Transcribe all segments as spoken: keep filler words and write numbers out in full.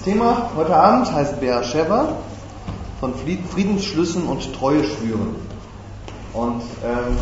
Thema heute Abend heißt Be'er Sheva, von Friedensschlüssen und Treue schwüren. Und ähm,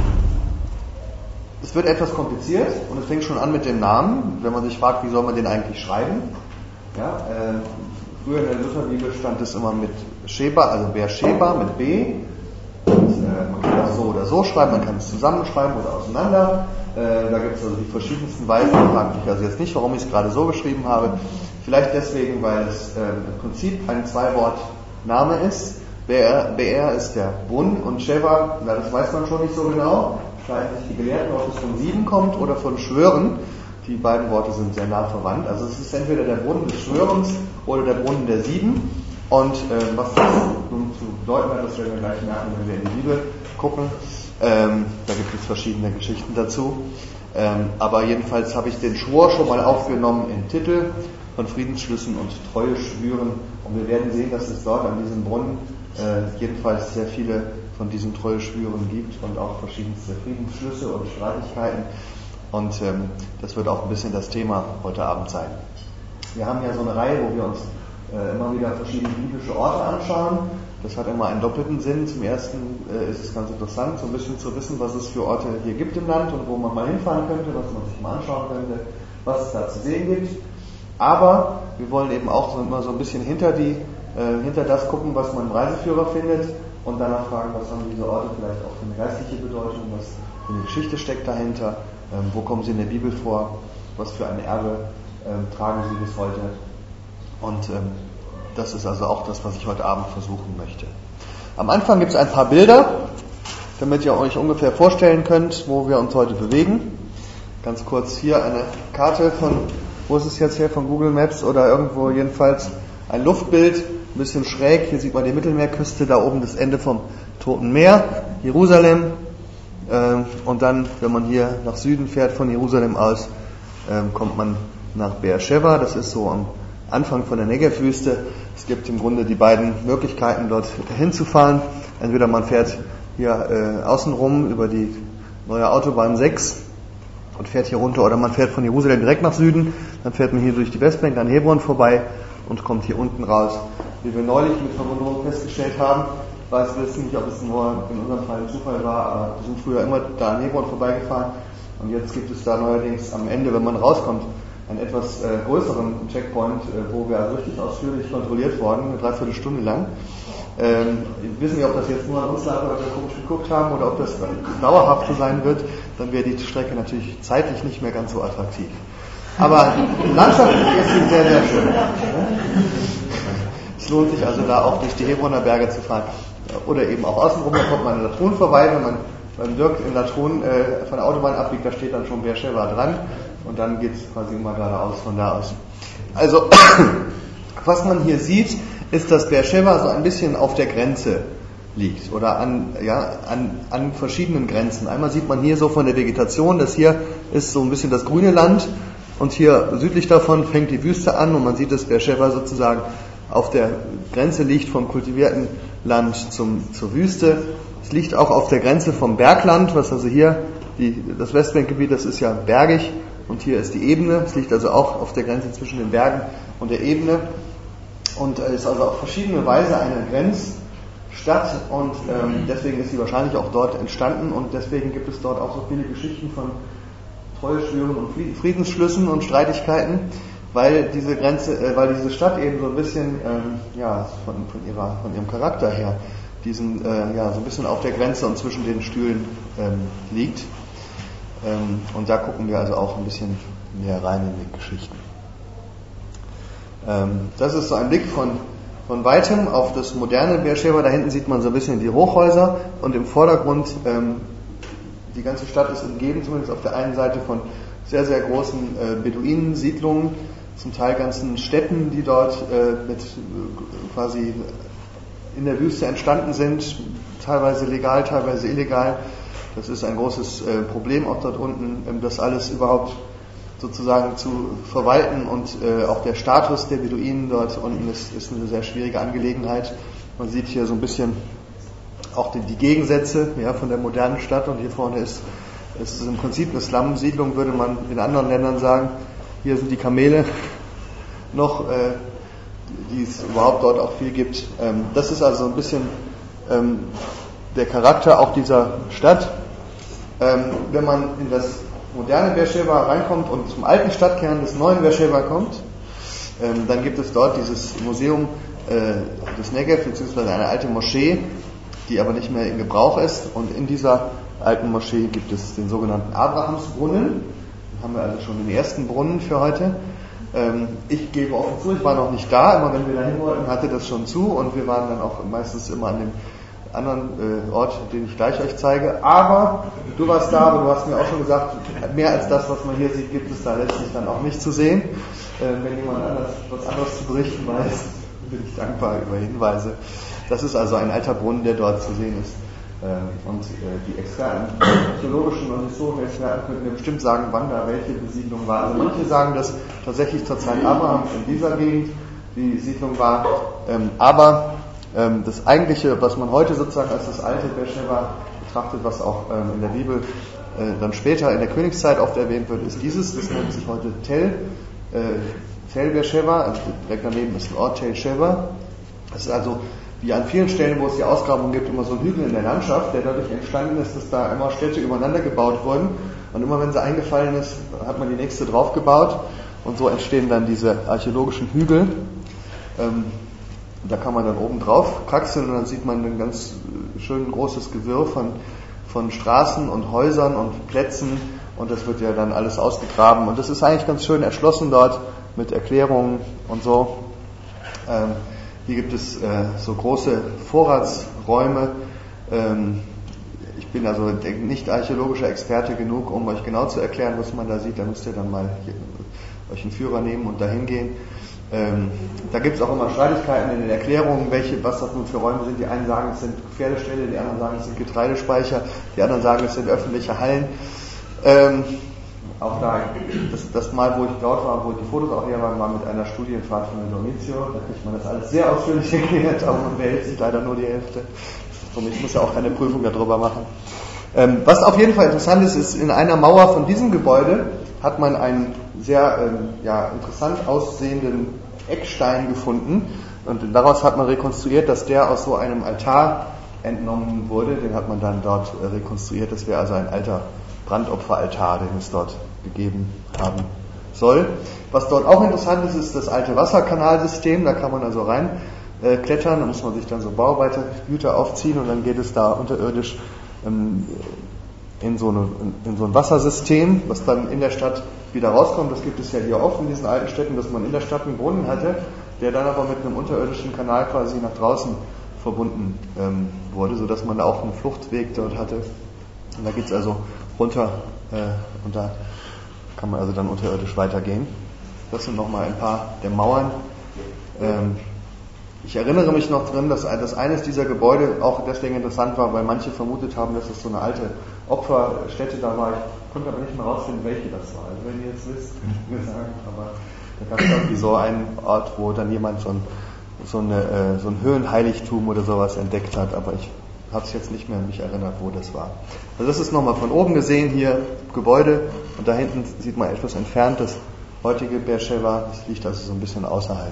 es wird etwas kompliziert und es fängt schon an mit dem Namen, wenn man sich fragt, wie soll man den eigentlich schreiben. Ja, äh, früher in der Lutherbibel stand es immer mit Sheba, also Be'er Sheva mit B. Und, äh, man kann das so oder so schreiben, man kann es zusammenschreiben oder auseinander. Äh, da gibt es also die verschiedensten Weisen. Ich frage mich also jetzt nicht, warum ich es gerade so geschrieben habe. Vielleicht deswegen, weil es äh, im Prinzip ein Zwei-Wort-Name ist. Be'er, Be'er ist der Brunnen und Sheva, na, das weiß man schon nicht so genau. Scheint nicht die Gelehrten, ob es von sieben kommt oder von Schwören. Die beiden Worte sind sehr nah verwandt. Also es ist entweder der Brunnen des Schwörens oder der Brunnen der Sieben. Und äh, was das nun zu bedeuten hat, das werden wir gleich merken, wenn wir in die Bibel gucken. Ähm, da gibt es verschiedene Geschichten dazu. Ähm, aber jedenfalls habe ich den Schwur schon mal aufgenommen im Titel von Friedensschlüssen und Treue schwüren. Und wir werden sehen, dass es dort an diesem Brunnen äh, jedenfalls sehr viele von diesen Treue schwüren gibt und auch verschiedenste Friedensschlüsse und Streitigkeiten. Und ähm, das wird auch ein bisschen das Thema heute Abend sein. Wir haben ja so eine Reihe, wo wir uns äh, immer wieder verschiedene biblische Orte anschauen. Das hat immer einen doppelten Sinn. Zum ersten äh, ist es ganz interessant, so ein bisschen zu wissen, was es für Orte hier gibt im Land und wo man mal hinfahren könnte, was man sich mal anschauen könnte, was es da zu sehen gibt. Aber wir wollen eben auch so, immer so ein bisschen hinter, die, äh, hinter das gucken, was man im Reiseführer findet und danach fragen, was haben diese Orte vielleicht auch für eine geistliche Bedeutung, was für eine Geschichte steckt dahinter, ähm, wo kommen sie in der Bibel vor, was für ein Erbe ähm, tragen sie bis heute. Und ähm, das ist also auch das, was ich heute Abend versuchen möchte. Am Anfang gibt es ein paar Bilder, damit ihr euch ungefähr vorstellen könnt, wo wir uns heute bewegen. Ganz kurz hier eine Karte von, wo ist es jetzt her, von Google Maps oder irgendwo jedenfalls ein Luftbild, ein bisschen schräg. Hier sieht man die Mittelmeerküste, da oben das Ende vom Toten Meer, Jerusalem. Ähm, und dann, wenn man hier nach Süden fährt von Jerusalem aus, ähm, kommt man nach Be'er Sheva, das ist so am Anfang von der Negev-Wüste. Es gibt im Grunde die beiden Möglichkeiten, dort hinzufahren. Entweder man fährt hier äh, außenrum über die neue Autobahn sechs und fährt hier runter, oder man fährt von Jerusalem direkt nach Süden, dann fährt man hier durch die Westbank an Hebron vorbei und kommt hier unten raus. Wie wir neulich mit Verwunderung festgestellt haben, ich weiß jetzt nicht, ob es nur in unserem Fall ein Zufall war, aber wir sind früher immer da an Hebron vorbeigefahren und jetzt gibt es da neuerdings am Ende, wenn man rauskommt, einen etwas äh, größeren Checkpoint, äh, wo wir also richtig ausführlich kontrolliert wurden, eine Dreiviertelstunde lang. Ähm, wir wissen nicht, ob das jetzt nur an uns lag, weil wir komisch geguckt haben, oder ob das dauerhaft so sein wird. Dann wäre die Strecke natürlich zeitlich nicht mehr ganz so attraktiv. Aber landschaftlich ist sie sehr, sehr schön. Es lohnt sich also da auch durch die Hebroner Berge zu fahren. Oder eben auch außenrum, da kommt man in Latron vorbei, wenn man beim Dirk in Latron äh, von der Autobahn abbiegt, da steht dann schon Be'er Sheva dran. Und dann geht es quasi immer geradeaus von da aus. Also, was man hier sieht, ist, dass Be'er Sheva so ein bisschen auf der Grenze liegt. Oder an, ja, an, an verschiedenen Grenzen. Einmal sieht man hier so von der Vegetation, dass hier ist so ein bisschen das grüne Land. Und hier südlich davon fängt die Wüste an. Und man sieht, dass Be'er Sheva sozusagen auf der Grenze liegt vom kultivierten Land zum, zur Wüste. Es liegt auch auf der Grenze vom Bergland, was also hier, die, das Westbankgebiet, das ist ja bergig. Und hier ist die Ebene, es liegt also auch auf der Grenze zwischen den Bergen und der Ebene und ist also auf verschiedene Weise eine Grenzstadt und ähm, deswegen ist sie wahrscheinlich auch dort entstanden und deswegen gibt es dort auch so viele Geschichten von Treueschwüren und Friedensschlüssen und Streitigkeiten, weil diese Grenze, äh, weil diese Stadt eben so ein bisschen ähm, ja von, von ihrer von ihrem Charakter her diesen äh, ja so ein bisschen auf der Grenze und zwischen den Stühlen ähm, liegt. Und da gucken wir also auch ein bisschen mehr rein in die Geschichten. Das ist so ein Blick von, von Weitem auf das moderne Be'er Sheva. Da hinten sieht man so ein bisschen die Hochhäuser und im Vordergrund, die ganze Stadt ist umgeben, zumindest auf der einen Seite, von sehr, sehr großen Beduinensiedlungen, zum Teil ganzen Städten, die dort mit quasi in der Wüste entstanden sind, teilweise legal, teilweise illegal. Das ist ein großes äh, Problem auch dort unten, ähm, das alles überhaupt sozusagen zu verwalten und äh, auch der Status der Beduinen dort unten ist, ist eine sehr schwierige Angelegenheit. Man sieht hier so ein bisschen auch die, die Gegensätze ja, von der modernen Stadt und hier vorne ist, ist im Prinzip eine Slum-Siedlung, würde man in anderen Ländern sagen. Hier sind die Kamele noch äh, die es überhaupt dort auch viel gibt. Ähm, das ist also ein bisschen ähm, der Charakter auch dieser Stadt. Ähm, wenn man in das moderne Beersheba reinkommt und zum alten Stadtkern des neuen Beersheba kommt, ähm, dann gibt es dort dieses Museum äh, des Negev, beziehungsweise eine alte Moschee, die aber nicht mehr in Gebrauch ist. Und in dieser alten Moschee gibt es den sogenannten Abrahamsbrunnen. Den haben wir also schon den ersten Brunnen für heute. Ähm, ich gebe offen zu, ich war noch nicht da. Immer wenn wir da hin wollten, hatte das schon zu. Und wir waren dann auch meistens immer an dem anderen äh, Ort, den ich gleich euch zeige. Aber du warst da, aber du hast mir auch schon gesagt, mehr als das, was man hier sieht, gibt es da letztlich dann auch nicht zu sehen. Äh, wenn jemand anders was anderes zu berichten weiß, bin ich dankbar über Hinweise. Das ist also ein alter Brunnen, der dort zu sehen ist. Äh, und äh, die Experten, archäologischen und historischen Experten könnten mir bestimmt sagen, wann da welche Besiedlung war. Also manche sagen, dass tatsächlich zur Zeit Abrahams in dieser Gegend die Siedlung war. Ähm, aber ähm, das eigentliche, was man heute sozusagen als das alte Beersheba betrachtet, was auch ähm, in der Bibel äh, dann später in der Königszeit oft erwähnt wird, ist dieses. Das nennt sich heute Tel, äh, Tel Beersheba, also direkt daneben ist ein Ort, Tel Sheva. Das ist also wie an vielen Stellen, wo es die Ausgrabungen gibt, immer so ein Hügel in der Landschaft, der dadurch entstanden ist, dass da immer Städte übereinander gebaut wurden. Und immer wenn sie eingefallen ist, hat man die nächste drauf gebaut. Und so entstehen dann diese archäologischen Hügel. Ähm, da kann man dann oben drauf kraxeln und dann sieht man ein ganz schön großes Gewirr von, von Straßen und Häusern und Plätzen. Und das wird ja dann alles ausgegraben. Und das ist eigentlich ganz schön erschlossen dort mit Erklärungen und so. Ähm, Hier gibt es äh, so große Vorratsräume. Ähm, ich bin also nicht archäologischer Experte genug, um euch genau zu erklären, was man da sieht. Da müsst ihr dann mal hier, euch einen Führer nehmen und dahin gehen. Ähm, da gibt es auch immer Streitigkeiten in den Erklärungen, welche, was das nun für Räume sind. Die einen sagen, es sind Pferdeställe, die anderen sagen, es sind Getreidespeicher, die anderen sagen, es sind öffentliche Hallen. Ähm, Auch da, das, das Mal, wo ich dort war, wo die Fotos auch her waren, war mit einer Studienfahrt von der Domizio. Da kriegt man das alles sehr ausführlich erklärt, aber man behält sich leider nur die Hälfte. Und ich muss ja auch keine Prüfung darüber machen. Ähm, was auf jeden Fall interessant ist, ist, in einer Mauer von diesem Gebäude hat man einen sehr ähm, ja, interessant aussehenden Eckstein gefunden. Und daraus hat man rekonstruiert, dass der aus so einem Altar entnommen wurde. Den hat man dann dort äh, rekonstruiert. Das wäre also ein alter Brandopferaltar, den es dort gegeben haben soll. Was dort auch interessant ist, ist das alte Wasserkanalsystem. Da kann man also rein äh, klettern, da muss man sich dann so Bauarbeiterhüte aufziehen und dann geht es da unterirdisch ähm, in, so eine, in so ein Wassersystem, was dann in der Stadt wieder rauskommt. Das gibt es ja hier oft in diesen alten Städten, dass man in der Stadt einen Brunnen hatte, der dann aber mit einem unterirdischen Kanal quasi nach draußen verbunden ähm, wurde, sodass man auch einen Fluchtweg dort hatte. Und da geht es also runter äh, und da kann man also dann unterirdisch weitergehen. Das sind nochmal ein paar der Mauern. Ähm, ich erinnere mich noch drin, dass, dass eines dieser Gebäude auch deswegen interessant war, weil manche vermutet haben, dass es so eine alte Opferstätte da war. Ich konnte aber nicht mehr rausfinden, welche das war. Also wenn ihr jetzt wisst, könnt ihr mir sagen. Aber da gab es irgendwie so einen Ort, wo dann jemand so ein, so eine, äh, so ein Höhenheiligtum oder sowas entdeckt hat, aber ich habe es jetzt nicht mehr an mich erinnert, wo das war. Also das ist nochmal von oben gesehen hier, Gebäude, und da hinten sieht man etwas entfernt das heutige Beersheba, das liegt also so ein bisschen außerhalb.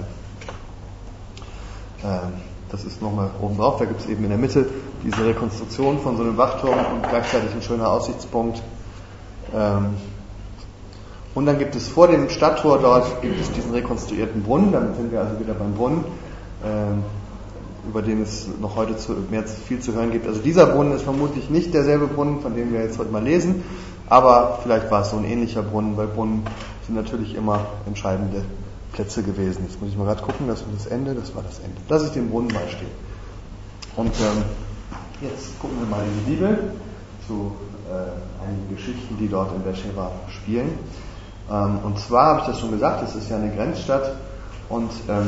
Ähm, das ist nochmal oben drauf, da gibt es eben in der Mitte diese Rekonstruktion von so einem Wachturm und gleichzeitig ein schöner Aussichtspunkt. Ähm, und dann gibt es vor dem Stadttor dort gibt es diesen rekonstruierten Brunnen, damit sind wir also wieder beim Brunnen. Ähm, über den es noch heute zu, mehr viel zu hören gibt. Also dieser Brunnen ist vermutlich nicht derselbe Brunnen, von dem wir jetzt heute mal lesen, aber vielleicht war es so ein ähnlicher Brunnen, weil Brunnen sind natürlich immer entscheidende Plätze gewesen. Jetzt muss ich mal gerade gucken, das war das Ende, das war das Ende. Lass ich den Brunnen mal stehen. Und ähm, jetzt gucken wir mal in die Bibel zu äh, einigen Geschichten, die dort in Beersheba spielen. Ähm, und zwar habe ich das schon gesagt, es ist ja eine Grenzstadt und ähm,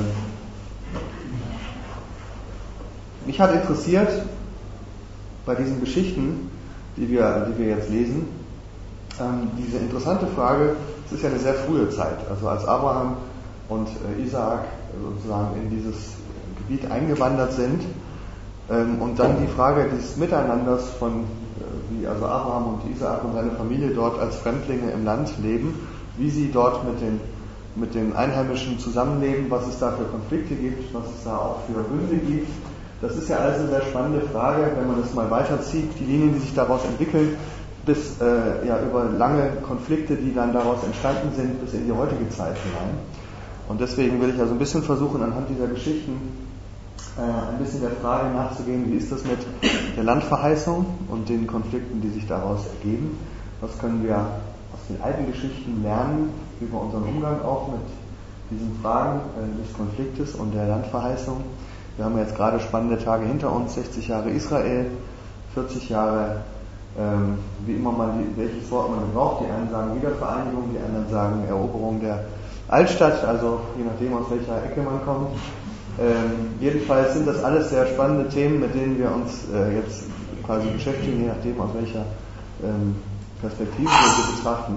mich hat interessiert, bei diesen Geschichten, die wir, die wir jetzt lesen, ähm, diese interessante Frage, es ist ja eine sehr frühe Zeit, also als Abraham und äh, Isaak sozusagen in dieses Gebiet eingewandert sind ähm, und dann die Frage des Miteinanders von, äh, wie also Abraham und Isaak und seine Familie dort als Fremdlinge im Land leben, wie sie dort mit den mit den Einheimischen zusammenleben, was es da für Konflikte gibt, was es da auch für Bünde gibt. Das ist ja alles eine sehr spannende Frage, wenn man das mal weiterzieht, die Linien, die sich daraus entwickeln, bis äh, ja, über lange Konflikte, die dann daraus entstanden sind, bis in die heutige Zeit hinein. Und deswegen will ich also ein bisschen versuchen, anhand dieser Geschichten äh, ein bisschen der Frage nachzugehen, wie ist das mit der Landverheißung und den Konflikten, die sich daraus ergeben. Was können wir aus den alten Geschichten lernen über unseren Umgang auch mit diesen Fragen äh, des Konfliktes und der Landverheißung. Wir haben jetzt gerade spannende Tage hinter uns, sechzig Jahre Israel, vierzig Jahre, ähm, wie immer man die, welches Wort man braucht. Die einen sagen Wiedervereinigung, die anderen sagen Eroberung der Altstadt, also je nachdem aus welcher Ecke man kommt. Ähm, jedenfalls sind das alles sehr spannende Themen, mit denen wir uns äh, jetzt quasi beschäftigen, je nachdem aus welcher ähm, Perspektive wir sie betrachten.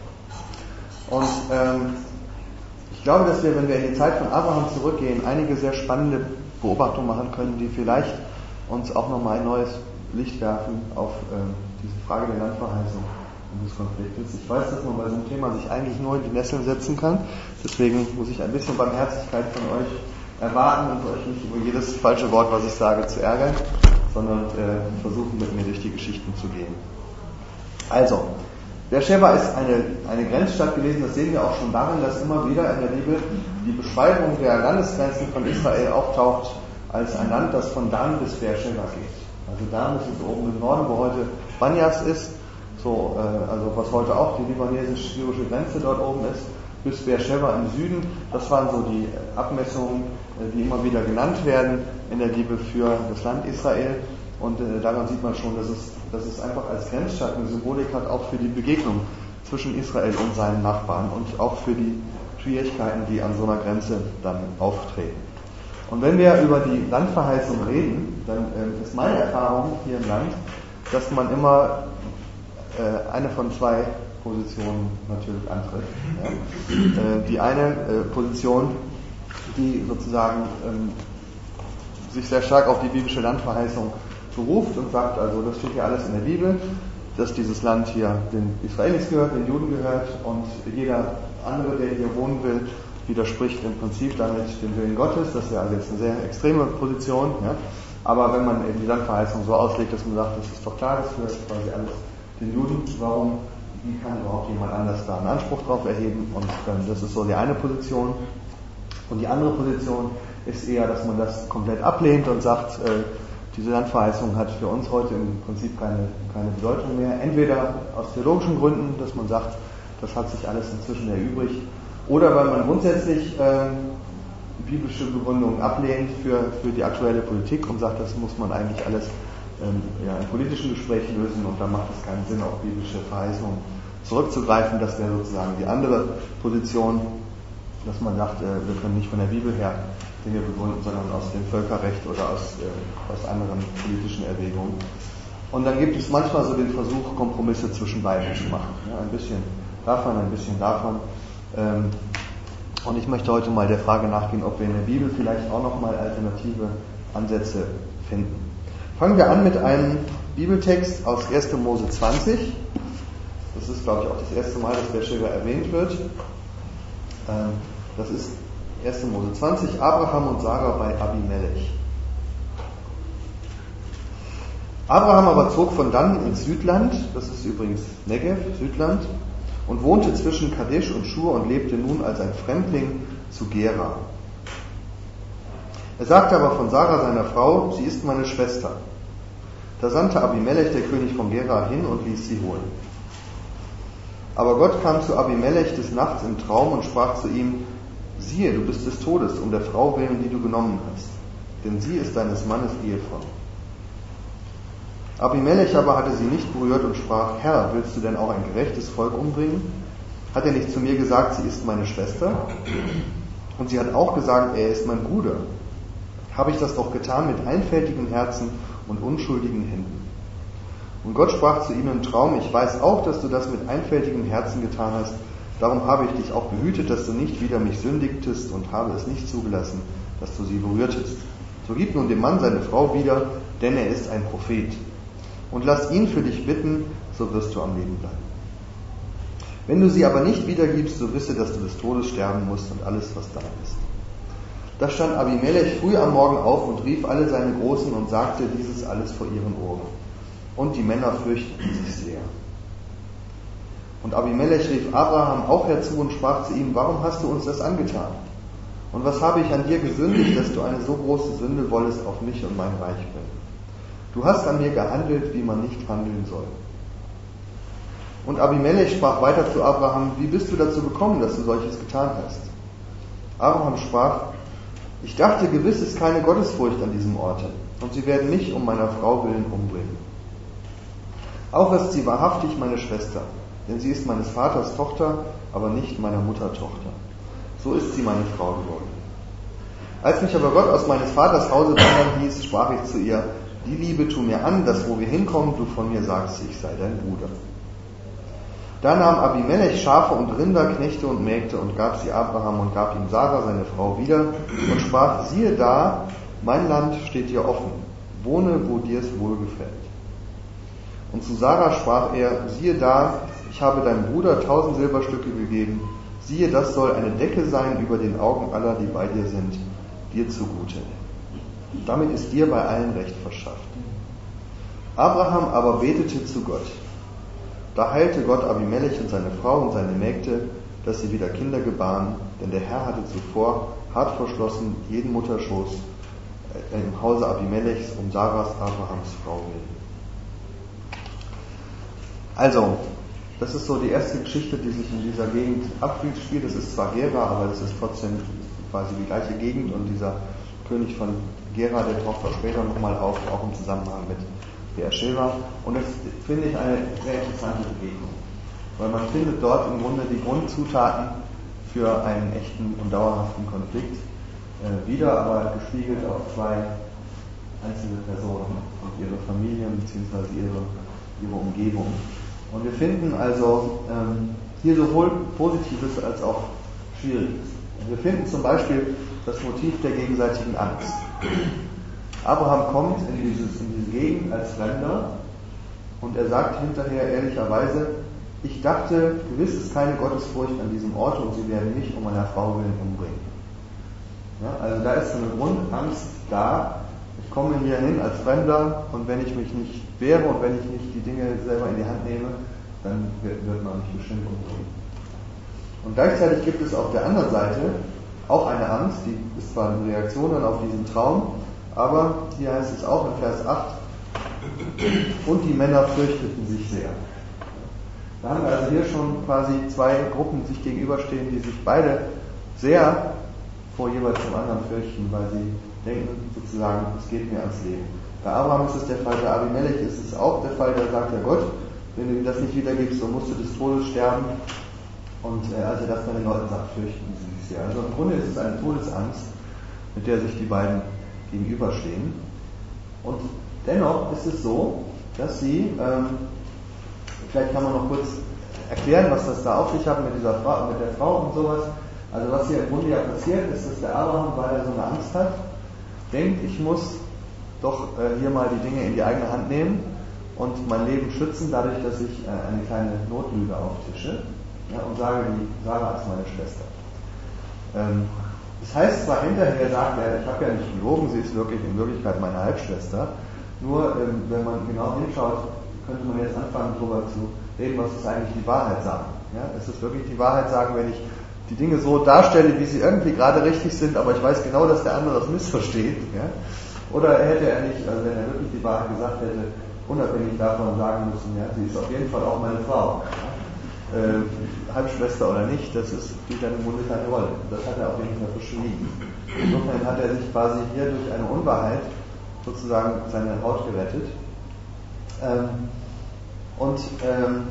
Und ähm, ich glaube, dass wir, wenn wir in die Zeit von Abraham zurückgehen, einige sehr spannende Beobachtungen machen können, die vielleicht uns auch nochmal ein neues Licht werfen auf ähm, diese Frage der Landverheißung und des Konfliktes. Ich weiß, dass man bei so einem Thema sich eigentlich nur in die Nesseln setzen kann, deswegen muss ich ein bisschen Barmherzigkeit von euch erwarten und euch nicht über jedes falsche Wort, was ich sage, zu ärgern, sondern äh, versuchen, mit mir durch die Geschichten zu gehen. Also, Beersheba ist eine, eine Grenzstadt gewesen, das sehen wir auch schon darin, dass immer wieder in der Bibel die Beschreibung der Landesgrenzen von Israel auftaucht als ein Land, das von Dan bis Beersheba geht. Also Dan ist es oben im Norden, wo heute Banyas ist, so, äh, also was heute auch die libanesisch-syrische Grenze dort oben ist, bis Beersheba im Süden. Das waren so die Abmessungen, äh, die immer wieder genannt werden in der Bibel für das Land Israel. Und äh, daran sieht man schon, dass es, dass es einfach als Grenzstadt eine Symbolik hat, auch für die Begegnung zwischen Israel und seinen Nachbarn und auch für die Schwierigkeiten, die an so einer Grenze dann auftreten. Und wenn wir über die Landverheißung reden, dann äh, ist meine Erfahrung hier im Land, dass man immer äh, eine von zwei Positionen natürlich antritt. Ja. Äh, die eine äh, Position, die sozusagen ähm, sich sehr stark auf die biblische Landverheißung beruft und sagt, also das steht ja alles in der Bibel, dass dieses Land hier den Israelis gehört, den Juden gehört und jeder andere, der hier wohnen will, widerspricht im Prinzip damit dem Willen Gottes. Das wäre also jetzt eine sehr extreme Position. Ja. Aber wenn man eben die Landverheißung so auslegt, dass man sagt, das ist doch klar, das gehört quasi alles den Juden, warum, wie kann überhaupt jemand anders da einen Anspruch drauf erheben? Und ähm, das ist so die eine Position. Und die andere Position ist eher, dass man das komplett ablehnt und sagt, äh, diese Landverheißung hat für uns heute im Prinzip keine, keine Bedeutung mehr. Entweder aus theologischen Gründen, dass man sagt, das hat sich alles inzwischen erübrigt, oder weil man grundsätzlich ähm, biblische Begründungen ablehnt für, für die aktuelle Politik und sagt, das muss man eigentlich alles ähm, ja, in politischen Gesprächen lösen und da macht es keinen Sinn, auf biblische Verheißungen zurückzugreifen. Das wäre sozusagen die andere Position, dass man sagt, äh, wir können nicht von der Bibel her Dinge begründen, sondern aus dem Völkerrecht oder aus, äh, aus anderen politischen Erwägungen. Und dann gibt es manchmal so den Versuch, Kompromisse zwischen beiden zu machen. Ja, ein bisschen davon, ein bisschen davon. Ähm, und ich möchte heute mal der Frage nachgehen, ob wir in der Bibel vielleicht auch nochmal alternative Ansätze finden. Fangen wir an mit einem Bibeltext aus erster Mose zwanzig. Das ist, glaube ich, auch das erste Mal, dass Beersheba erwähnt wird. Ähm, das ist erster Mose zwanzig, Abraham und Sarah bei Abimelech. Abraham aber zog von dann ins Südland, das ist übrigens Negev, Südland, und wohnte zwischen Kadesh und Schur und lebte nun als ein Fremdling zu Gera. Er sagte aber von Sarah seiner Frau, sie ist meine Schwester. Da sandte Abimelech, der König von Gera, hin und ließ sie holen. Aber Gott kam zu Abimelech des Nachts im Traum und sprach zu ihm, siehe, du bist des Todes, um der Frau willen, die du genommen hast, denn sie ist deines Mannes Ehefrau. Abimelech aber hatte sie nicht berührt und sprach, Herr, willst du denn auch ein gerechtes Volk umbringen? Hat er nicht zu mir gesagt, sie ist meine Schwester? Und sie hat auch gesagt, er ist mein Bruder. Habe ich das doch getan mit einfältigem Herzen und unschuldigen Händen. Und Gott sprach zu ihm im Traum, ich weiß auch, dass du das mit einfältigem Herzen getan hast, darum habe ich dich auch behütet, dass du nicht wider mich sündigtest und habe es nicht zugelassen, dass du sie berührtest. So gib nun dem Mann seine Frau wieder, denn er ist ein Prophet. Und lass ihn für dich bitten, so wirst du am Leben bleiben. Wenn du sie aber nicht wiedergibst, so wisse, dass du des Todes sterben musst und alles, was da ist. Da stand Abimelech früh am Morgen auf und rief alle seine Großen und sagte dieses alles vor ihren Ohren. Und die Männer fürchteten sich sehr. Und Abimelech rief Abraham auch herzu und sprach zu ihm, warum hast du uns das angetan? Und was habe ich an dir gesündigt, dass du eine so große Sünde wollest auf mich und mein Reich bringen? Du hast an mir gehandelt, wie man nicht handeln soll. Und Abimelech sprach weiter zu Abraham, wie bist du dazu gekommen, dass du solches getan hast? Abraham sprach, ich dachte, gewiss ist keine Gottesfurcht an diesem Orte, und sie werden mich um meiner Frau willen umbringen. Auch ist sie wahrhaftig meine Schwester, denn sie ist meines Vaters Tochter, aber nicht meiner Mutter Tochter. So ist sie meine Frau geworden. Als mich aber Gott aus meines Vaters Hause wandern hieß, sprach ich zu ihr, die Liebe tu mir an, dass wo wir hinkommen, du von mir sagst, ich sei dein Bruder. Da nahm Abimelech Schafe und Rinder, Knechte und Mägde und gab sie Abraham und gab ihm Sarah, seine Frau, wieder und sprach, siehe da, mein Land steht dir offen, wohne, wo dir es wohlgefällt. Und zu Sarah sprach er, siehe da, ich habe deinem Bruder tausend Silberstücke gegeben, siehe, das soll eine Decke sein über den Augen aller, die bei dir sind, dir zugute. Damit ist dir bei allen Recht verschafft. Abraham aber betete zu Gott. Da heilte Gott Abimelech und seine Frau und seine Mägde, dass sie wieder Kinder gebaren, denn der Herr hatte zuvor hart verschlossen jeden Mutterschoß im Hause Abimelechs um Sarahs, Abrahams Frau willen. Also, das ist so die erste Geschichte, die sich in dieser Gegend abspielt. Das ist zwar Gera, aber es ist trotzdem quasi die gleiche Gegend und dieser König von Gera, der taucht auch später nochmal auf, auch im Zusammenhang mit Beersheba. Und das finde ich eine sehr interessante Begegnung, weil man findet dort im Grunde die Grundzutaten für einen echten und dauerhaften Konflikt äh, wieder, aber gespiegelt auf zwei einzelne Personen und ihre Familien bzw. ihre, ihre Umgebung. Und wir finden also ähm, hier sowohl Positives als auch Schwieriges. Und wir finden zum Beispiel das Motiv der gegenseitigen Angst. Abraham kommt in, dieses, in diese Gegend als Fremder und er sagt hinterher ehrlicherweise, ich dachte, gewiss ist keine Gottesfurcht an diesem Ort und sie werden mich um meiner Frau willen umbringen. Ja, also da ist so eine Grundangst da, ich komme hier hin als Fremder und wenn ich mich nicht wehre und wenn ich nicht die Dinge selber in die Hand nehme, dann wird, wird man mich bestimmt umbringen. Und gleichzeitig gibt es auf der anderen Seite auch eine Angst, die ist zwar eine Reaktion dann auf diesen Traum, aber hier heißt es auch in Vers acht, und die Männer fürchteten sich sehr. Da haben wir also hier schon quasi zwei Gruppen sich gegenüberstehen, die sich beide sehr vor jeweils dem anderen fürchten, weil sie denken sozusagen, es geht mir ans Leben. Bei Abraham ist es der Fall, bei Abimelech ist es auch der Fall, der sagt, ja Gott, wenn du ihm das nicht wiedergibst, so musst du des Todes sterben. Und äh, als er das bei den Leuten sagt, fürchten sie sich sehr. Also im Grunde ist es eine Todesangst, mit der sich die beiden gegenüberstehen. Und dennoch ist es so, dass sie, ähm, vielleicht kann man noch kurz erklären, was das da auf sich hat mit dieser Frau, mit der Frau und sowas. Also was hier im Grunde ja passiert ist, dass der Abraham, weil er so eine Angst hat, denkt, ich muss doch äh, hier mal die Dinge in die eigene Hand nehmen und mein Leben schützen, dadurch, dass ich äh, eine kleine Notlüge auftische, ja, und sage, die Sarah ist meine Schwester. Ähm, das heißt zwar hinterher, sagt er, ich habe ja nicht gelogen, sie ist wirklich in Wirklichkeit meine Halbschwester, nur ähm, wenn man genau hinschaut, könnte man jetzt anfangen, darüber zu reden, was ist eigentlich die Wahrheit sagen. Ja? Es ist wirklich die Wahrheit sagen, wenn ich die Dinge so darstelle, wie sie irgendwie gerade richtig sind, aber ich weiß genau, dass der andere das missversteht. Ja? Oder hätte er nicht, also wenn er wirklich die Wahrheit gesagt hätte, unabhängig davon sagen müssen, ja, sie ist auf jeden Fall auch meine Frau. Ja? Äh, Halbschwester oder nicht, das ist, spielt dann im Grunde keine Rolle. Das hat er auf jeden Fall verschwiegen. Insofern hat er sich quasi hier durch eine Unwahrheit sozusagen seine Haut gerettet. Ähm, und ähm,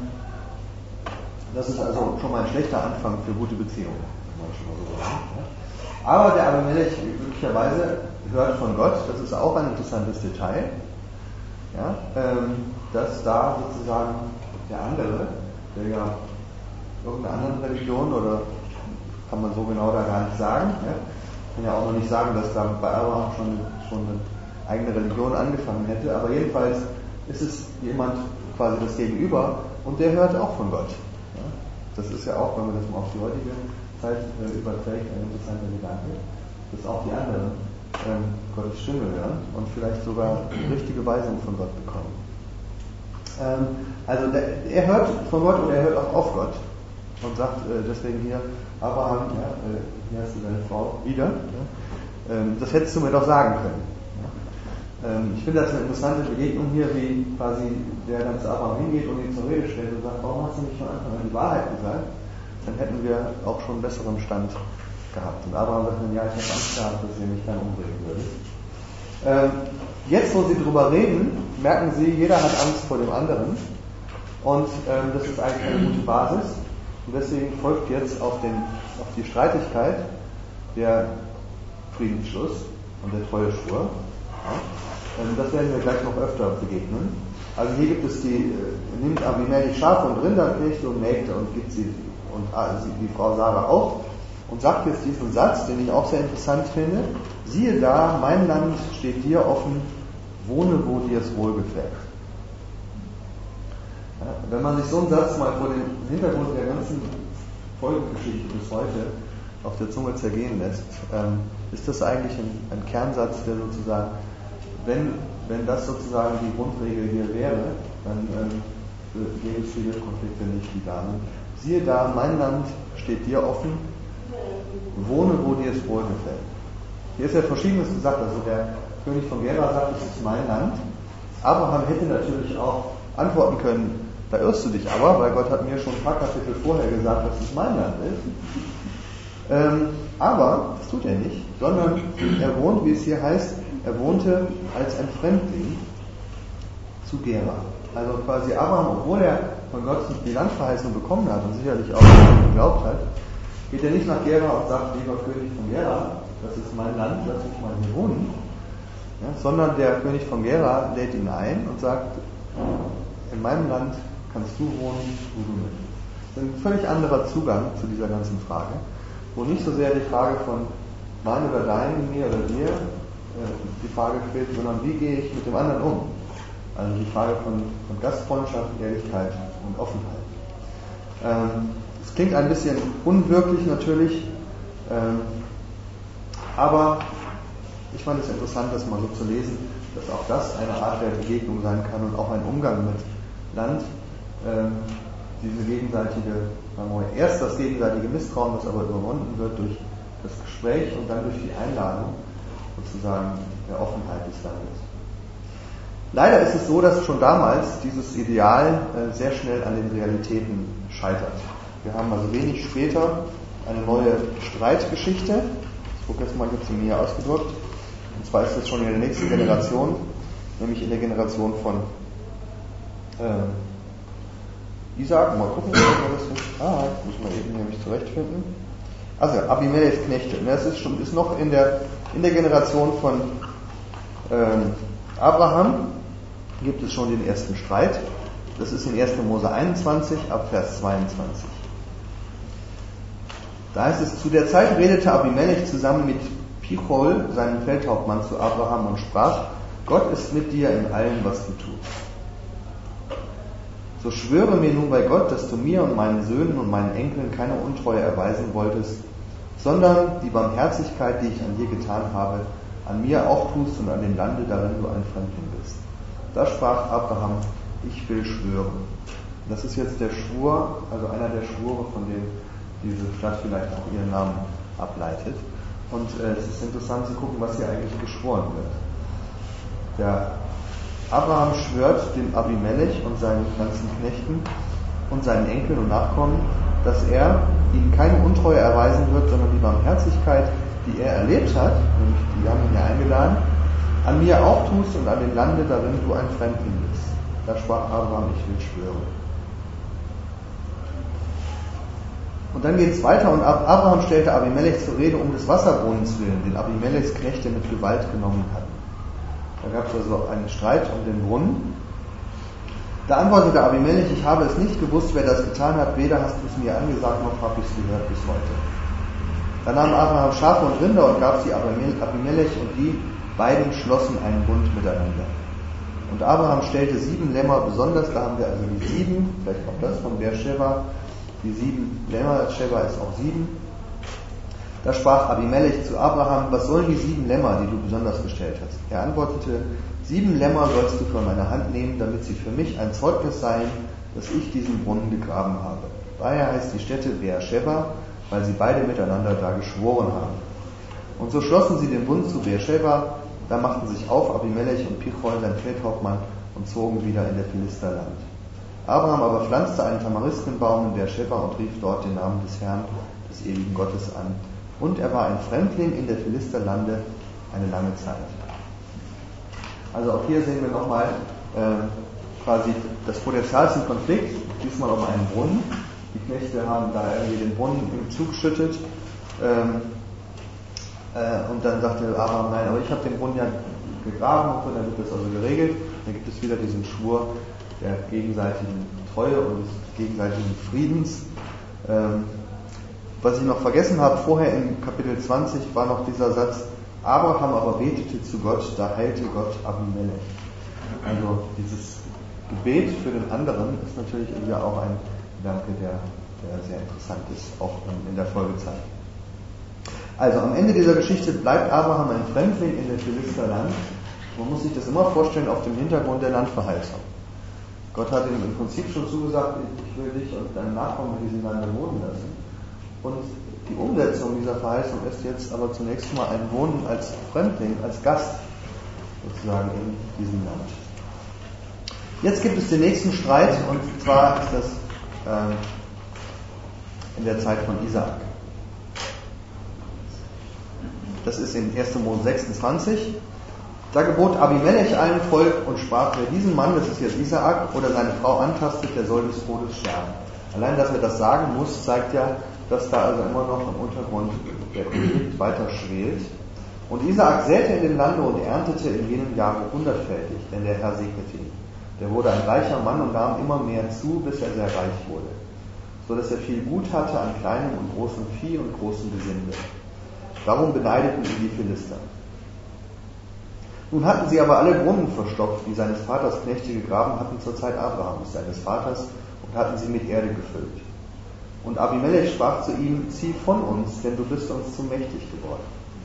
das ist also schon mal ein schlechter Anfang für gute Beziehungen, kann man schon mal so sagen. Ja? Aber der Abimelech glücklicherweise hört von Gott, das ist auch ein interessantes Detail, ja, ähm, dass da sozusagen der andere, der ja irgendeiner anderen Religion oder kann man so genau da gar nicht sagen, ja, kann ja auch noch nicht sagen, dass da bei Abraham schon, schon eine eigene Religion angefangen hätte, aber jedenfalls ist es jemand quasi das Gegenüber und der hört auch von Gott. Ja. Das ist ja auch, wenn man das mal auf die heutige Zeit äh, überträgt, ein interessanter Gedanke, dass auch die anderen ähm, Gottes Stimme hören und vielleicht sogar richtige Weisung von Gott bekommen. Ähm, also der, er hört von Gott und er hört auch auf Gott und sagt äh, deswegen hier, Abraham, ja, äh, hier hast du deine Frau wieder. Ja? Ähm, das hättest du mir doch sagen können. Ich finde das eine interessante Begegnung hier, wie quasi der dann zu Abraham hingeht und ihn zur Rede stellt und sagt, warum hast du nicht von Anfang an die Wahrheit gesagt? Dann hätten wir auch schon einen besseren Stand gehabt. Und Abraham sagt dann, ja, ich habe Angst gehabt, dass ihr mich dann umbringen würdet. Ähm, jetzt, wo sie drüber reden, merken sie, jeder hat Angst vor dem anderen. Und ähm, das ist eigentlich eine gute Basis. Und deswegen folgt jetzt auf, den, auf die Streitigkeit der Friedensschluss und der Treueschwur. Ja. Das werden wir gleich noch öfter begegnen. Also hier gibt es die, nimmt Abimelech Schafe und Rinderknechte und Mägde und gibt sie, und also die Frau Sarah auch, und sagt jetzt diesen Satz, den ich auch sehr interessant finde: Siehe da, mein Land steht dir offen, wohne, wo dir es wohlgefällt. Ja, wenn man sich so einen Satz mal vor dem Hintergrund der ganzen Folgegeschichte bis heute auf der Zunge zergehen lässt, ähm, ist das eigentlich ein, ein Kernsatz, der sozusagen, wenn, wenn das sozusagen die Grundregel hier wäre, dann ähm, gäbe es viele Konflikte nicht, die da sind. Siehe da, mein Land steht dir offen, wohne, wo dir es wohlgefällt. Hier ist ja Verschiedenes gesagt, also der König von Gera sagt, es ist mein Land. Abraham hätte natürlich auch antworten können, da irrst du dich aber, weil Gott hat mir schon ein paar Kapitel vorher gesagt, dass es mein Land ist. Ähm, aber, das tut er nicht, sondern er wohnt, wie es hier heißt, er wohnte als ein Fremdling zu Gera. Also quasi Abraham, obwohl er von Gott die Landverheißung bekommen hat und sicherlich auch geglaubt hat, geht er nicht nach Gera und sagt, lieber König von Gera, das ist mein Land, lass mich mal hier wohnen, ja, sondern der König von Gera lädt ihn ein und sagt, in meinem Land kannst du wohnen, wo du möchtest. Das ist ein völlig anderer Zugang zu dieser ganzen Frage, wo nicht so sehr die Frage von mein oder dein, mir oder dir äh, die Frage stellt, sondern wie gehe ich mit dem anderen um? Also die Frage von, von Gastfreundschaft, Ehrlichkeit und Offenheit. Ähm, es klingt ein bisschen unwirklich natürlich, ähm, aber ich fand es interessant, das mal so zu lesen, dass auch das eine Art der Begegnung sein kann und auch ein Umgang mit Land, ähm, diese gegenseitige, sagen wir mal, erst das gegenseitige Misstrauen, das aber überwunden wird durch das Gespräch und dann durch die Einladung sozusagen der Offenheit des Landes. Leider ist es so, dass schon damals dieses Ideal äh, sehr schnell an den Realitäten scheitert. Wir haben also wenig später eine neue Streitgeschichte. Ich gucke jetzt mal, ich habe sie mir hier ausgedruckt. Und zwar ist das schon in der nächsten Generation, nämlich in der Generation von äh, Isaac, mal gucken, ob wir das nicht. Ah, ich muss mal eben hier mich zurechtfinden. Also, Abimelechs Knechte. Das ist, schon, ist noch in der, in der Generation von ähm, Abraham, gibt es schon den ersten Streit. Das ist in erster Mose einundzwanzig, ab Vers zweiundzwanzig. Da heißt es, zu der Zeit redete Abimelech zusammen mit Pichol, seinem Feldhauptmann, zu Abraham und sprach, Gott ist mit dir in allem, was du tust. So schwöre mir nun bei Gott, dass du mir und meinen Söhnen und meinen Enkeln keine Untreue erweisen wolltest, sondern die Barmherzigkeit, die ich an dir getan habe, an mir auch tust und an dem Lande, darin du ein Fremdling bist. Da sprach Abraham, ich will schwören. Das ist jetzt der Schwur, also einer der Schwure, von dem diese Stadt vielleicht auch ihren Namen ableitet. Und äh, es ist interessant zu gucken, was hier eigentlich geschworen wird. Der Abraham schwört dem Abimelech und seinen ganzen Knechten und seinen Enkeln und Nachkommen, dass er ihnen keine Untreue erweisen wird, sondern die Barmherzigkeit, die er erlebt hat, nämlich die haben ihn ja eingeladen, an mir auch tust und an dem Lande, darin du ein Fremdling bist. Da sprach Abraham, ich will schwören. Und dann geht es weiter und Abraham stellte Abimelech zur Rede um des Wasserbrunnens willen, den Abimelechs Knechte mit Gewalt genommen hatten. Da gab es also einen Streit um den Brunnen. Da antwortete Abimelech, ich habe es nicht gewusst, wer das getan hat, weder hast du es mir angesagt, noch habe ich es gehört bis heute. Da nahm Abraham Schafe und Rinder und gab sie Abimelech und die beiden schlossen einen Bund miteinander. Und Abraham stellte sieben Lämmer besonders, da haben wir also die sieben, vielleicht kommt das von Beersheba, die sieben Lämmer, Sheba ist auch sieben. Da sprach Abimelech zu Abraham, was sollen die sieben Lämmer, die du besonders gestellt hast? Er antwortete, sieben Lämmer sollst du von meiner Hand nehmen, damit sie für mich ein Zeugnis seien, dass ich diesen Brunnen gegraben habe. Daher heißt die Stätte Beersheba, weil sie beide miteinander da geschworen haben. Und so schlossen sie den Bund zu Beersheba, da machten sich auf Abimelech und Pichol, sein Feldhauptmann, und zogen wieder in der Philisterland. Abraham aber pflanzte einen Tamariskenbaum in Beersheba und rief dort den Namen des Herrn, des ewigen Gottes an. Und er war ein Fremdling in der Philisterlande eine lange Zeit. Also auch hier sehen wir nochmal äh, quasi das Potenzial zum Konflikt, diesmal um einen Brunnen. Die Knechte haben da irgendwie den Brunnen zugeschüttet. Ähm, äh, und dann sagte Abraham, nein, aber ich habe den Brunnen ja gegraben und so, dann wird das also geregelt. Dann gibt es wieder diesen Schwur der gegenseitigen Treue und des gegenseitigen Friedens. Ähm, was ich noch vergessen habe, vorher in Kapitel zwanzig war noch dieser Satz, Abraham aber betete zu Gott, da heilte Gott Abimelech. Also dieses Gebet für den anderen ist natürlich ja auch ein Gedanke, der, der sehr interessant ist, auch in der Folgezeit. Also am Ende dieser Geschichte bleibt Abraham ein Fremdling in der Philisterland. Man muss sich das immer vorstellen auf dem Hintergrund der Landverheißung. Gott hat ihm im Prinzip schon zugesagt, ich will dich und deinen Nachkommen in diesem Lande wohnen lassen. Und die Umsetzung dieser Verheißung ist jetzt aber zunächst mal ein Wohnen als Fremdling, als Gast sozusagen in diesem Land. Jetzt gibt es den nächsten Streit und zwar ist das äh, in der Zeit von Isaak. Das ist in erster Mose sechsundzwanzig. Da gebot Abimelech allen Volk und sprach, wer diesen Mann, das ist jetzt Isaak, oder seine Frau antastet, der soll des Todes sterben. Allein, dass er das sagen muss, zeigt ja, dass da also immer noch im Untergrund der Konflikt weiter schwelt. Und Isaak säte in dem Lande und erntete in jenem Jahre hundertfältig, denn der Herr segnete ihn. Der wurde ein reicher Mann und nahm immer mehr zu, bis er sehr reich wurde, so dass er viel Gut hatte an kleinem und großem Vieh und großem Gesinde. Darum beneideten ihn die Philister. Nun hatten sie aber alle Brunnen verstopft, die seines Vaters Knechte gegraben hatten zur Zeit Abrahams, seines Vaters, und hatten sie mit Erde gefüllt. Und Abimelech sprach zu ihm, zieh von uns, denn du bist uns zu mächtig geworden.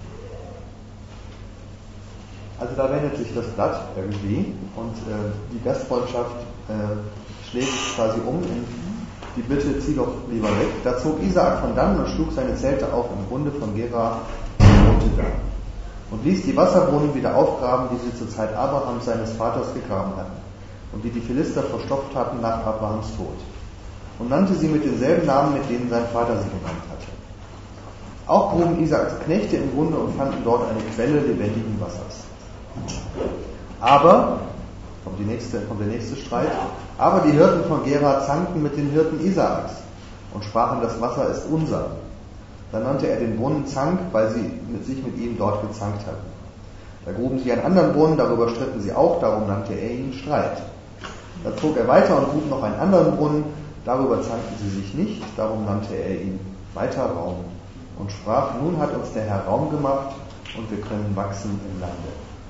Also da wendet sich das Blatt irgendwie und äh, die Gastfreundschaft äh, schlägt quasi um in die Bitte, zieh doch lieber weg. Da zog Isaak von dannen und schlug seine Zelte auf im Grunde von Gerar und wohnte da. Und ließ die Wasserbrunnen wieder aufgraben, die sie zur Zeit Abrahams seines Vaters gegraben hatten und die die Philister verstopft hatten nach Abrahams Tod. Und nannte sie mit denselben Namen, mit denen sein Vater sie genannt hatte. Auch gruben Isaaks Knechte im Grunde und fanden dort eine Quelle lebendigen Wassers. Aber, kommt, die nächste, kommt der nächste Streit, aber die Hirten von Gerar zankten mit den Hirten Isaaks und sprachen, das Wasser ist unser. Dann nannte er den Brunnen Zank, weil sie mit sich mit ihm dort gezankt hatten. Da gruben sie einen anderen Brunnen, darüber stritten sie auch, darum nannte er ihn Streit. Da zog er weiter und grub noch einen anderen Brunnen, darüber zankten sie sich nicht, darum nannte er ihn weiter Raum und sprach, nun hat uns der Herr Raum gemacht und wir können wachsen im Lande.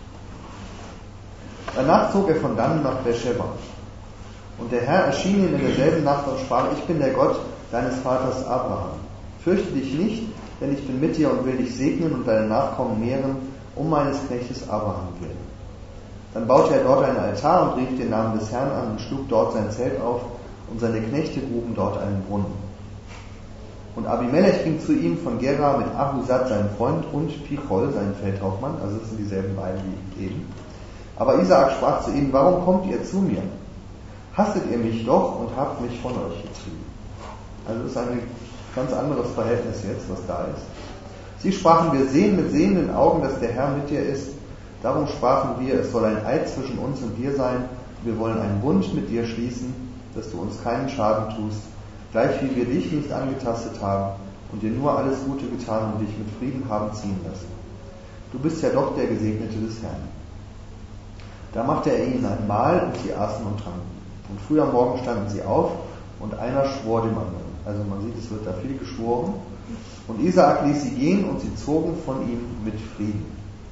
Danach zog er von dannen nach Beersheba. Und der Herr erschien ihm in derselben Nacht und sprach, ich bin der Gott deines Vaters Abraham. Fürchte dich nicht, denn ich bin mit dir und will dich segnen und deine Nachkommen mehren, um meines Knechtes Abraham willen. Dann baute er dort einen Altar und rief den Namen des Herrn an und schlug dort sein Zelt auf, und seine Knechte gruben dort einen Brunnen. Und Abimelech ging zu ihm von Gerar mit Ahuzat, seinem Freund, und Pichol, seinem Feldhauptmann, also das sind dieselben beiden wie eben. Aber Isaak sprach zu ihnen, warum kommt ihr zu mir? Hasset ihr mich doch und habt mich von euch getrieben. Also das ist ein ganz anderes Verhältnis jetzt, was da ist. Sie sprachen, wir sehen mit sehenden Augen, dass der Herr mit dir ist. Darum sprachen wir, es soll ein Eid zwischen uns und dir sein. Wir wollen einen Bund mit dir schließen, dass du uns keinen Schaden tust, gleich wie wir dich nicht angetastet haben und dir nur alles Gute getan und dich mit Frieden haben ziehen lassen. Du bist ja doch der Gesegnete des Herrn. Da machte er ihnen ein Mahl und sie aßen und tranken. Und früh am Morgen standen sie auf und einer schwor dem anderen. Also man sieht, es wird da viel geschworen. Und Isaak ließ sie gehen und sie zogen von ihm mit Frieden.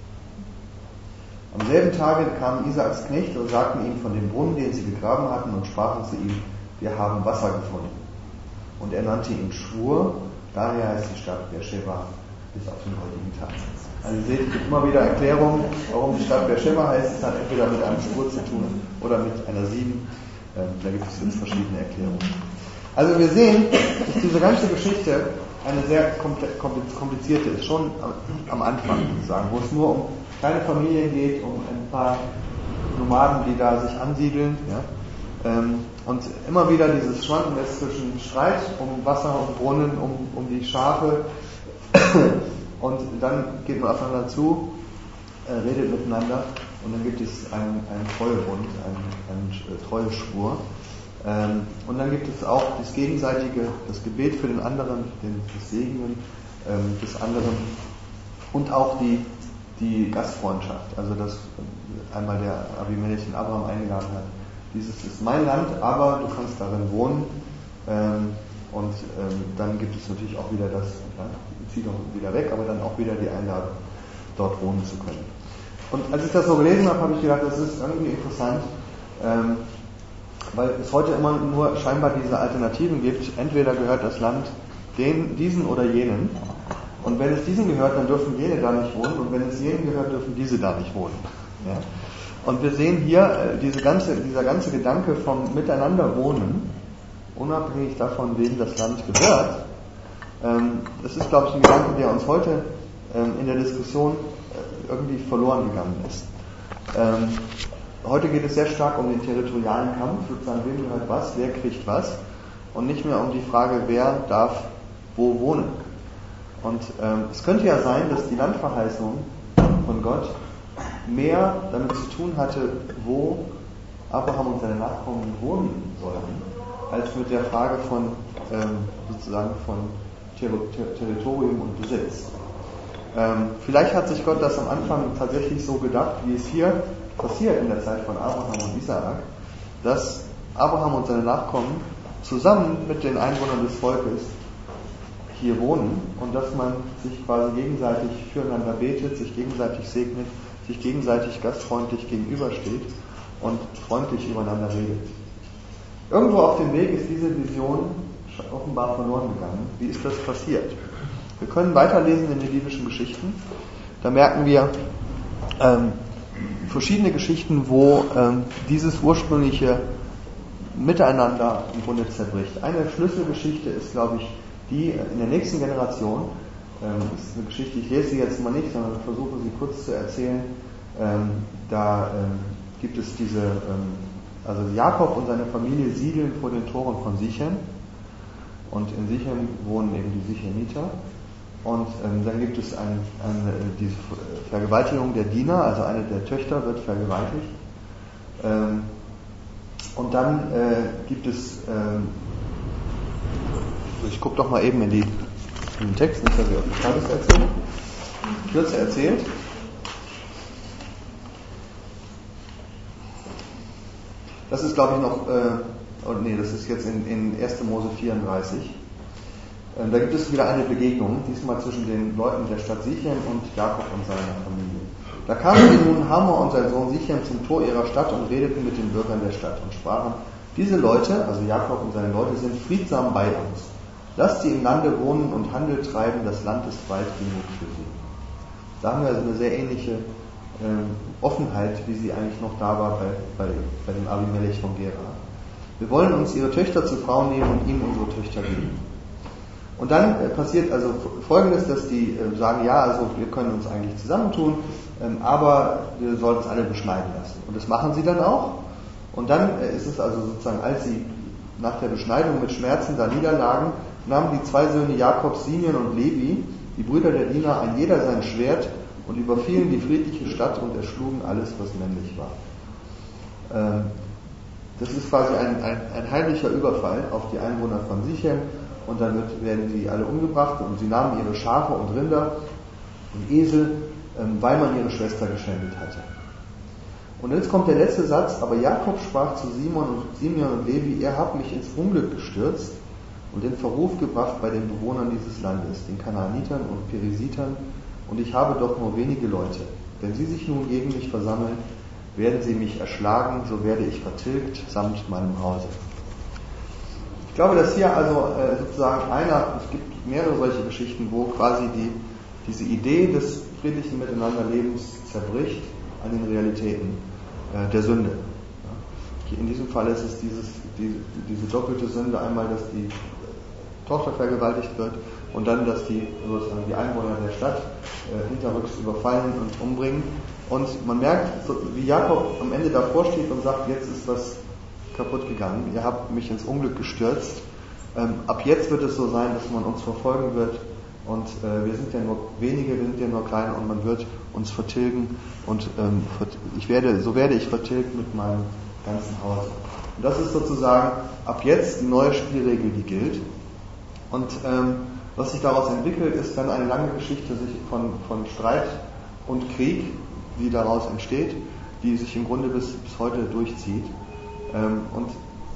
Am selben Tage kamen Isaaks Knechte und sagten ihm von dem Brunnen, den sie gegraben hatten, und sprachen zu ihm, wir haben Wasser gefunden. und er nannte ihn Schwur, daher heißt die Stadt Beersheba bis auf den heutigen Tag. Also ihr seht, es gibt immer wieder Erklärungen, warum die Stadt Beersheba heißt. Es hat entweder mit einem Schwur zu tun oder mit einer sieben. Ähm, da gibt es jetzt verschiedene Erklärungen. Also wir sehen, dass diese ganze Geschichte eine sehr komplizierte ist, schon am Anfang sozusagen, wo es nur um kleine Familien geht, um ein paar Nomaden, die da sich ansiedeln, ja, ähm, und immer wieder dieses Schwanken ist zwischen Streit um Wasser und Brunnen, um, um die Schafe, und dann geht man aufeinander zu, äh, redet miteinander, und dann gibt es einen, einen Treuebund, einen, einen äh, Treueschwur. Ähm, und dann gibt es auch das gegenseitige, das Gebet für den anderen, den, das Segnen ähm, des anderen, und auch die, die Gastfreundschaft, also dass einmal der Abimelech den Abraham eingeladen hat. Dieses ist mein Land, aber du kannst darin wohnen. Ähm, und ähm, dann gibt es natürlich auch wieder das, ja, zieht doch wieder weg, aber dann auch wieder die Einladung, dort wohnen zu können. Und als ich das so gelesen habe, habe ich gedacht, das ist irgendwie interessant, ähm, weil es heute immer nur scheinbar diese Alternativen gibt. Entweder gehört das Land den, diesen oder jenen. Und wenn es diesen gehört, dann dürfen jene da nicht wohnen. Und wenn es jenen gehört, dürfen diese da nicht wohnen. Ja? Und wir sehen hier äh, diese ganze, dieser ganze Gedanke vom Miteinander wohnen, unabhängig davon, wem das Land gehört. Ähm, das ist, glaube ich, ein Gedanke, der uns heute ähm, in der Diskussion äh, irgendwie verloren gegangen ist. Ähm, Heute geht es sehr stark um den territorialen Kampf, sozusagen, wem gehört was, wer kriegt was, und nicht mehr um die Frage, wer darf wo wohnen. Und ähm, es könnte ja sein, dass die Landverheißung von Gott mehr damit zu tun hatte, wo Abraham und seine Nachkommen wohnen sollten, als mit der Frage von ähm, sozusagen von Ter- Ter- Territorium und Besitz. Ähm, vielleicht hat sich Gott das am Anfang tatsächlich so gedacht, wie es hier passiert in der Zeit von Abraham und Isaak, dass Abraham und seine Nachkommen zusammen mit den Einwohnern des Volkes hier wohnen und dass man sich quasi gegenseitig füreinander betet, sich gegenseitig segnet, sich gegenseitig gastfreundlich gegenübersteht und freundlich übereinander redet. Irgendwo auf dem Weg ist diese Vision offenbar verloren gegangen. Wie ist das passiert? Wir können weiterlesen in den biblischen Geschichten. Da merken wir ähm, verschiedene Geschichten, wo ähm, dieses ursprüngliche Miteinander im Grunde zerbricht. Eine Schlüsselgeschichte ist, glaube ich, die in der nächsten Generation, ähm, das ist eine Geschichte, ich lese sie jetzt mal nicht, sondern versuche sie kurz zu erzählen. Ähm, da ähm, gibt es diese, ähm, also Jakob und seine Familie siedeln vor den Toren von Sichem, und in Sichem wohnen eben die Sichemiter. Und ähm, dann gibt es ein, eine, diese Vergewaltigung der Diener, also eine der Töchter wird vergewaltigt. Ähm, und dann äh, gibt es, ähm, ich gucke doch mal eben in, die, in den Text, nicht, dass ich auf die Tages erzähle. Kürzer erzählt. Das ist, glaube ich, noch, äh, oh, nee, das ist jetzt in, in erster Mose vierunddreißig. Da gibt es wieder eine Begegnung, diesmal zwischen den Leuten der Stadt Sichem und Jakob und seiner Familie. Da kamen nun Hamor und sein Sohn Sichem zum Tor ihrer Stadt und redeten mit den Bürgern der Stadt und sprachen: Diese Leute, also Jakob und seine Leute, sind friedsam bei uns. Lasst sie im Lande wohnen und Handel treiben, das Land ist weit genug für sie. Da haben wir also eine sehr ähnliche äh, Offenheit, wie sie eigentlich noch da war bei, bei, bei dem Abimelech von Gerar. Wir wollen uns ihre Töchter zu Frauen nehmen und ihnen unsere Töchter geben. Und dann äh, passiert also Folgendes, dass die äh, sagen, ja, also wir können uns eigentlich zusammentun, ähm, aber wir sollen uns alle beschneiden lassen. Und das machen sie dann auch. Und dann äh, ist es also sozusagen, als sie nach der Beschneidung mit Schmerzen da niederlagen, nahmen die zwei Söhne Jakobs, Simeon und Levi, die Brüder der Diener, ein jeder sein Schwert und überfielen die friedliche Stadt und erschlugen alles, was männlich war. Ähm, das ist quasi ein, ein, ein heimlicher Überfall auf die Einwohner von Sichem. Und dann wird, werden sie alle umgebracht und sie nahmen ihre Schafe und Rinder und Esel, ähm, weil man ihre Schwester geschändet hatte. Und jetzt kommt der letzte Satz: Aber Jakob sprach zu Simon und Simeon und Levi: Ihr habt mich ins Unglück gestürzt und in Verruf gebracht bei den Bewohnern dieses Landes, den Kanaanitern und Perisitern, und ich habe doch nur wenige Leute. Wenn sie sich nun gegen mich versammeln, werden sie mich erschlagen, so werde ich vertilgt samt meinem Hause. Ich glaube, dass hier also äh, sozusagen einer, es gibt mehrere solche Geschichten, wo quasi die, diese Idee des friedlichen Miteinanderlebens zerbricht an den Realitäten äh, der Sünde. Ja. In diesem Fall ist es dieses, die, diese doppelte Sünde, einmal, dass die Tochter vergewaltigt wird und dann, dass die, sozusagen die Einwohner der Stadt äh, hinterrücks überfallen und umbringen. Und man merkt, so, wie Jakob am Ende davor steht und sagt, jetzt ist was kaputt gegangen, ihr habt mich ins Unglück gestürzt. Ähm, ab jetzt wird es so sein, dass man uns verfolgen wird und äh, wir sind ja nur wenige, wir sind ja nur klein und man wird uns vertilgen und ähm, ich werde, so werde ich vertilgt mit meinem ganzen Haus. Und das ist sozusagen ab jetzt die neue Spielregel, die gilt. Und ähm, was sich daraus entwickelt, ist dann eine lange Geschichte sich von, von Streit und Krieg, die daraus entsteht, die sich im Grunde bis, bis heute durchzieht. Ähm, und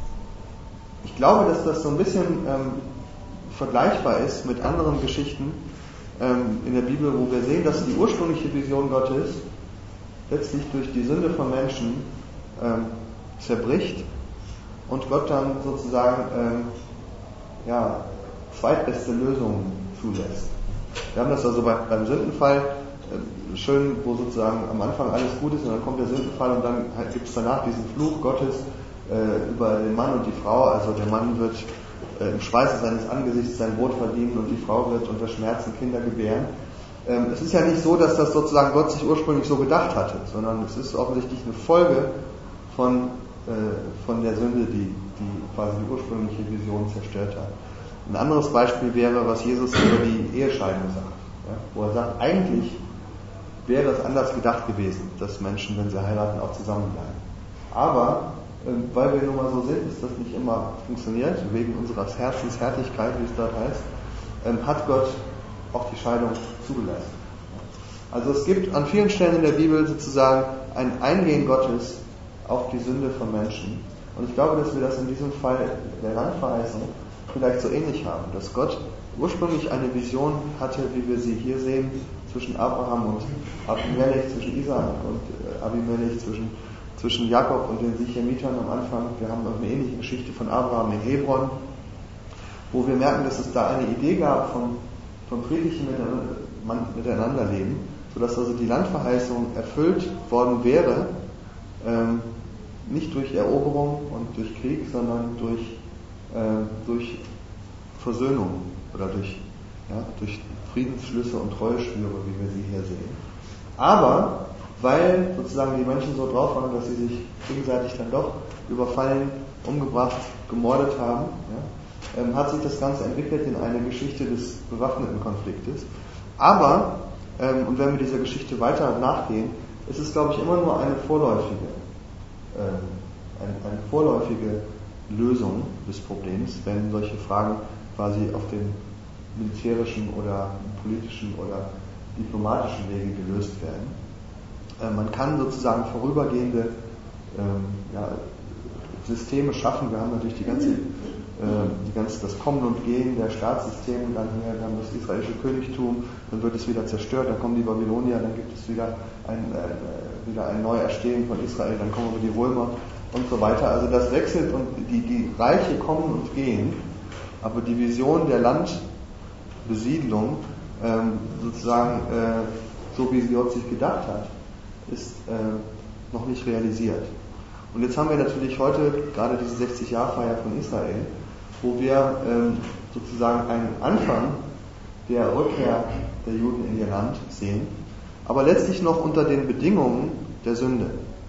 ich glaube, dass das so ein bisschen ähm, vergleichbar ist mit anderen Geschichten ähm, in der Bibel, wo wir sehen, dass die ursprüngliche Vision Gottes letztlich durch die Sünde von Menschen ähm, zerbricht und Gott dann sozusagen ähm, ja, zweitbeste Lösungen zulässt. Wir haben das also bei, beim Sündenfall äh, schön, wo sozusagen am Anfang alles gut ist und dann kommt der Sündenfall und dann halt gibt es danach diesen Fluch Gottes äh, über den Mann und die Frau. Also der Mann wird äh, im Schweiße seines Angesichts sein Brot verdienen und die Frau wird unter Schmerzen Kinder gebären. Ähm, es ist ja nicht so, dass das sozusagen Gott sich ursprünglich so gedacht hatte, sondern es ist offensichtlich eine Folge von, äh, von der Sünde, die, die quasi die ursprüngliche Vision zerstört hat. Ein anderes Beispiel wäre, was Jesus über die Ehescheidung sagt, ja, wo er sagt, eigentlich wäre es anders gedacht gewesen, dass Menschen, wenn sie heiraten, auch zusammenbleiben. Aber äh, weil wir nun mal so sind, ist das nicht immer funktioniert, wegen unserer Herzenshärtigkeit, wie es dort heißt, äh, hat Gott auch die Scheidung zugelassen. Also es gibt an vielen Stellen in der Bibel sozusagen ein Eingehen Gottes auf die Sünde von Menschen. Und ich glaube, dass wir das in diesem Fall der Landverheißung vielleicht so ähnlich haben, dass Gott ursprünglich eine Vision hatte, wie wir sie hier sehen, zwischen Abraham und Abimelech, zwischen Isaak und Abimelech, zwischen, zwischen Jakob und den Sichemitern am Anfang. Wir haben auch eine ähnliche Geschichte von Abraham in Hebron, wo wir merken, dass es da eine Idee gab von, von friedlichem Miteinanderleben, sodass also die Landverheißung erfüllt worden wäre, ähm, nicht durch Eroberung und durch Krieg, sondern durch Äh, durch Versöhnung oder durch, ja, durch Friedensschlüsse und Treueschwüre, wie wir sie hier sehen. Aber weil sozusagen die Menschen so drauf waren, dass sie sich gegenseitig dann doch überfallen, umgebracht, gemordet haben, ja, ähm, hat sich das Ganze entwickelt in eine Geschichte des bewaffneten Konfliktes. Aber, ähm, und wenn wir dieser Geschichte weiter nachgehen, ist es, glaube ich, immer nur eine vorläufige, ähm, eine, eine vorläufige Lösung des Problems, wenn solche Fragen quasi auf dem militärischen oder politischen oder diplomatischen Wege gelöst werden. Äh, man kann sozusagen vorübergehende ähm, ja, Systeme schaffen. Wir haben natürlich die ganze, äh, die ganze, das Kommen und Gehen der Staatssysteme, dann hier dann das israelische Königtum, dann wird es wieder zerstört, dann kommen die Babylonier, dann gibt es wieder ein, äh, wieder ein Neuerstehen von Israel, dann kommen aber die Römer und so weiter. Also das wechselt und die, die Reiche kommen und gehen, aber die Vision der Landbesiedlung, ähm, sozusagen äh, so wie sie Gott sich gedacht hat, ist äh, noch nicht realisiert. Und jetzt haben wir natürlich heute gerade diese sechzig-Jahr-Feier von Israel, wo wir ähm, sozusagen einen Anfang der Rückkehr der Juden in ihr Land sehen, aber letztlich noch unter den Bedingungen der Sünde.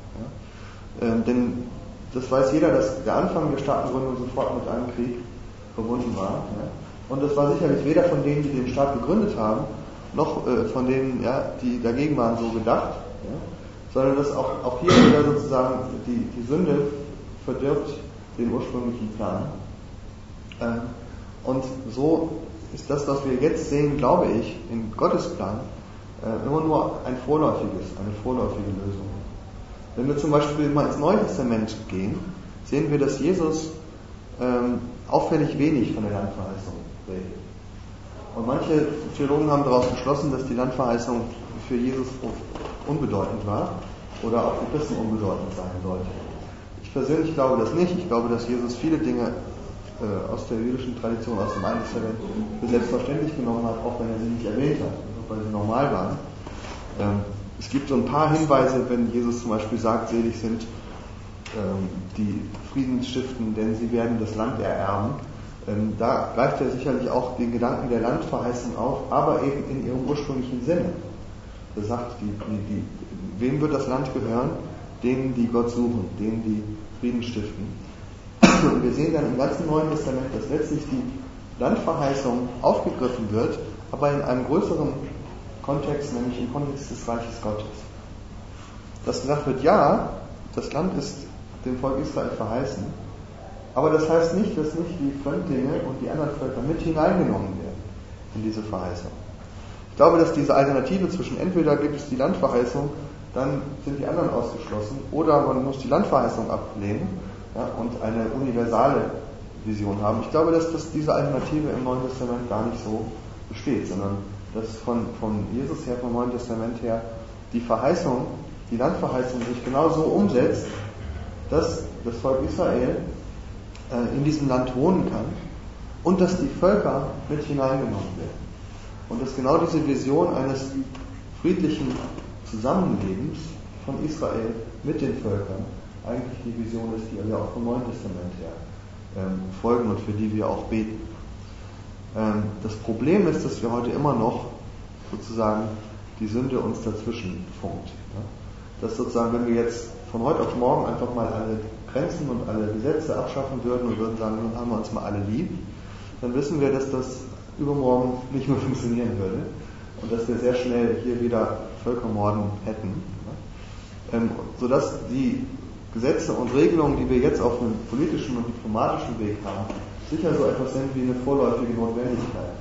Ja? Ähm, denn das weiß jeder, dass der Anfang der Staatengründung sofort mit einem Krieg verbunden war. Ja? Und das war sicherlich weder von denen, die den Staat gegründet haben, noch äh, von denen, ja, die dagegen waren, so gedacht, ja? Sondern dass auch, auch hier wieder sozusagen die, die Sünde verdirbt den ursprünglichen Plan. Ähm, und so ist das, was wir jetzt sehen, glaube ich, in Gottes Plan äh, immer nur ein vorläufiges, eine vorläufige Lösung. Wenn wir zum Beispiel mal ins Neue Testament gehen, sehen wir, dass Jesus ähm, auffällig wenig von der Landverheißung redet. Und manche Theologen haben daraus geschlossen, dass die Landverheißung für Jesus unbedeutend war oder auch für Christen unbedeutend sein sollte. Ich persönlich glaube das nicht. Ich glaube, dass Jesus viele Dinge äh, aus der jüdischen Tradition, aus dem Alten Testament für selbstverständlich genommen hat, auch wenn er sie nicht erwähnt hat, also weil sie normal waren. Ähm, es gibt so ein paar Hinweise, wenn Jesus zum Beispiel sagt, selig sind ähm, die Frieden stiften, denn sie werden das Land ererben. Ähm, da greift er sicherlich auch den Gedanken der Landverheißung auf, aber eben in ihrem ursprünglichen Sinne. Er sagt, die, die, die, wem wird das Land gehören? Denen, die Gott suchen, denen, die Frieden stiften. Und wir sehen dann im ganzen Neuen Testament, dass letztlich die Landverheißung aufgegriffen wird, aber in einem größeren Kontext, nämlich im Kontext des Reiches Gottes. Dass gesagt wird, ja, das Land ist dem Volk Israel verheißen, aber das heißt nicht, dass nicht die Fremdlinge und die anderen Völker mit hineingenommen werden in diese Verheißung. Ich glaube, dass diese Alternative zwischen entweder gibt es die Landverheißung, dann sind die anderen ausgeschlossen, oder man muss die Landverheißung ablehnen, ja, und eine universale Vision haben. Ich glaube, dass das, diese Alternative im Neuen Testament gar nicht so besteht, sondern dass von, von Jesus her, vom Neuen Testament her, die Verheißung, die Landverheißung sich genau so umsetzt, dass das Volk Israel äh, in diesem Land wohnen kann und dass die Völker mit hineingenommen werden. Und dass genau diese Vision eines friedlichen Zusammenlebens von Israel mit den Völkern eigentlich die Vision ist, die wir auch vom Neuen Testament her ähm, folgen und für die wir auch beten. Ähm, das Problem ist, dass wir heute immer noch sozusagen die Sünde uns dazwischen funkt. Ja? Dass sozusagen, wenn wir jetzt von heute auf morgen einfach mal alle Grenzen und alle Gesetze abschaffen würden und würden sagen, nun haben wir uns mal alle lieb, dann wissen wir, dass das übermorgen nicht mehr funktionieren würde und dass wir sehr schnell hier wieder Völkermorden hätten. Ja? Ähm, sodass die Gesetze und Regelungen, die wir jetzt auf einem politischen und diplomatischen Weg haben, sicher so etwas sind wie eine vorläufige Notwendigkeit.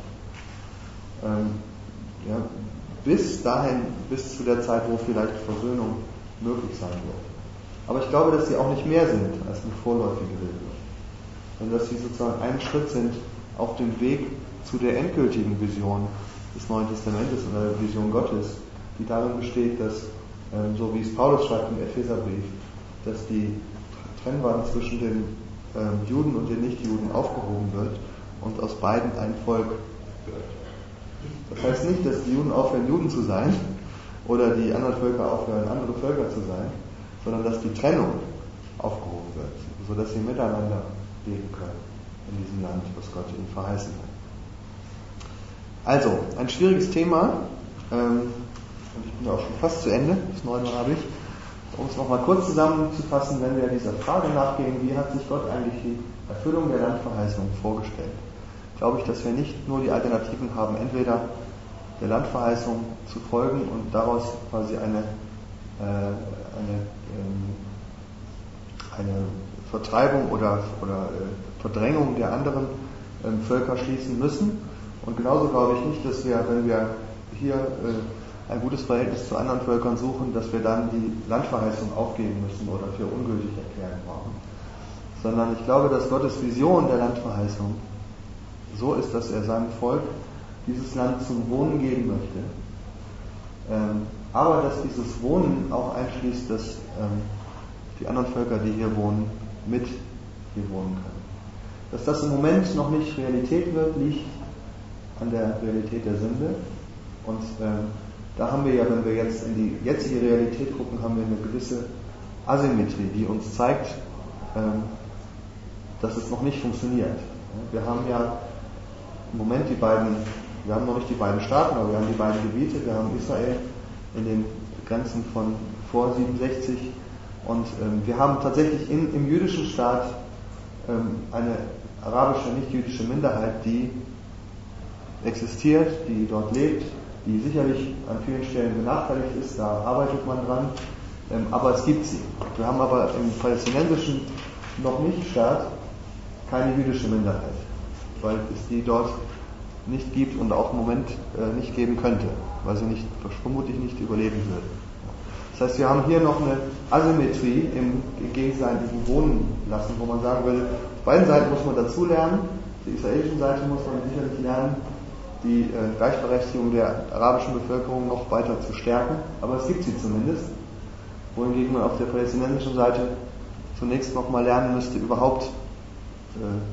Ähm, ja, bis dahin, bis zu der Zeit, wo vielleicht Versöhnung möglich sein wird. Aber ich glaube, dass sie auch nicht mehr sind als eine vorläufige Regelung, sondern dass sie sozusagen ein Schritt sind auf dem Weg zu der endgültigen Vision des Neuen Testamentes oder der Vision Gottes, die darin besteht, dass, ähm, so wie es Paulus schreibt im Epheserbrief, dass die Trennwand zwischen den ähm, Juden und den Nichtjuden aufgehoben wird und aus beiden ein Volk wird. Das heißt nicht, dass die Juden aufhören, Juden zu sein oder die anderen Völker aufhören, andere Völker zu sein, sondern dass die Trennung aufgehoben wird, sodass sie miteinander leben können in diesem Land, was Gott ihnen verheißen hat. Also, ein schwieriges Thema, ähm, und ich bin auch schon fast zu Ende, bis neun Uhr habe ich. Um es nochmal kurz zusammenzufassen, wenn wir dieser Frage nachgehen, wie hat sich Gott eigentlich die Erfüllung der Landverheißung vorgestellt, glaube ich, dass wir nicht nur die Alternativen haben, entweder der Landverheißung zu folgen und daraus quasi eine, äh, eine, ähm, eine Vertreibung oder, oder äh, Verdrängung der anderen ähm, Völker schließen müssen. Und genauso glaube ich nicht, dass wir, wenn wir hier äh, ein gutes Verhältnis zu anderen Völkern suchen, dass wir dann die Landverheißung aufgeben müssen oder für ungültig erklären brauchen. Sondern ich glaube, dass Gottes Vision der Landverheißung so ist, dass er seinem Volk dieses Land zum Wohnen geben möchte. Ähm, aber dass dieses Wohnen auch einschließt, dass ähm, die anderen Völker, die hier wohnen, mit hier wohnen können. Dass das im Moment noch nicht Realität wird, liegt an der Realität der Sünde. Und ähm, da haben wir ja, wenn wir jetzt in die jetzige Realität gucken, haben wir eine gewisse Asymmetrie, die uns zeigt, ähm, dass es noch nicht funktioniert. Wir haben ja im Moment die beiden, wir haben noch nicht die beiden Staaten, aber wir haben die beiden Gebiete. Wir haben Israel in den Grenzen von vor siebenundsechzig und ähm, wir haben tatsächlich in, im jüdischen Staat ähm, eine arabische, nicht-jüdische Minderheit, die existiert, die dort lebt, die sicherlich an vielen Stellen benachteiligt ist, da arbeitet man dran, ähm, aber es gibt sie. Wir haben aber im palästinensischen noch nicht Staat keine jüdische Minderheit, weil es die dort nicht gibt und auch im Moment äh, nicht geben könnte, weil sie nicht, vermutlich nicht überleben würde. Das heißt, wir haben hier noch eine Asymmetrie im gegenseitigen Wohnen lassen, wo man sagen würde, auf beiden Seiten muss man dazu lernen, auf der israelischen Seite muss man sicherlich lernen, die äh, Gleichberechtigung der arabischen Bevölkerung noch weiter zu stärken, aber es gibt sie zumindest, wohingegen man auf der palästinensischen Seite zunächst noch mal lernen müsste, überhaupt äh,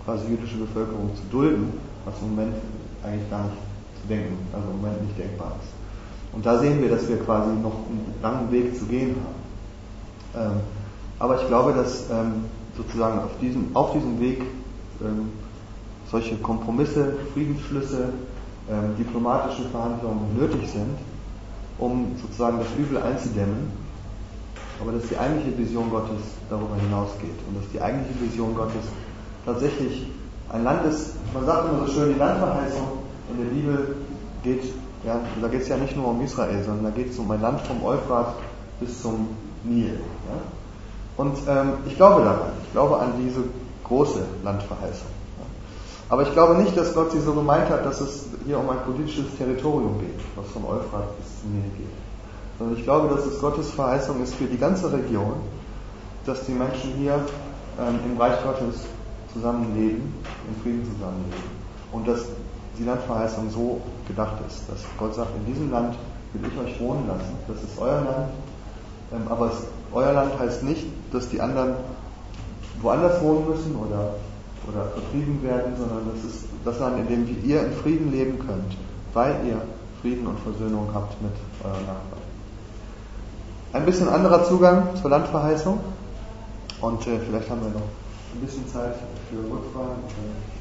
quasi jüdische Bevölkerung zu dulden, was im Moment eigentlich gar nicht zu denken, also im Moment nicht denkbar ist. Und da sehen wir, dass wir quasi noch einen langen Weg zu gehen haben. Ähm, aber ich glaube, dass ähm, sozusagen auf diesem, auf diesem Weg ähm, solche Kompromisse, Friedensschlüsse, ähm, diplomatische Verhandlungen nötig sind, um sozusagen das Übel einzudämmen, aber dass die eigentliche Vision Gottes darüber hinausgeht und dass die eigentliche Vision Gottes tatsächlich ein Land ist. Man sagt immer so schön, die Landverheißung in der Bibel geht, ja, da geht es ja nicht nur um Israel, sondern da geht es um ein Land vom Euphrat bis zum Nil. Ja? Und ähm, ich glaube daran, ich glaube an diese große Landverheißung. Ja? Aber ich glaube nicht, dass Gott sie so gemeint hat, dass es hier um ein politisches Territorium geht, was vom Euphrat bis zum Nil geht. Sondern ich glaube, dass es Gottes Verheißung ist für die ganze Region, dass die Menschen hier ähm, im Reich Gottes zusammenleben, in Frieden zusammenleben. Und dass die Landverheißung so gedacht ist, dass Gott sagt, in diesem Land will ich euch wohnen lassen, das ist euer Land, ähm, aber es, euer Land heißt nicht, dass die anderen woanders wohnen müssen oder, oder vertrieben werden, sondern das ist das Land, in dem ihr in Frieden leben könnt, weil ihr Frieden und Versöhnung habt mit euren Nachbarn. Ein bisschen anderer Zugang zur Landverheißung und äh, vielleicht haben wir noch ein bisschen Zeit für Rückfragen.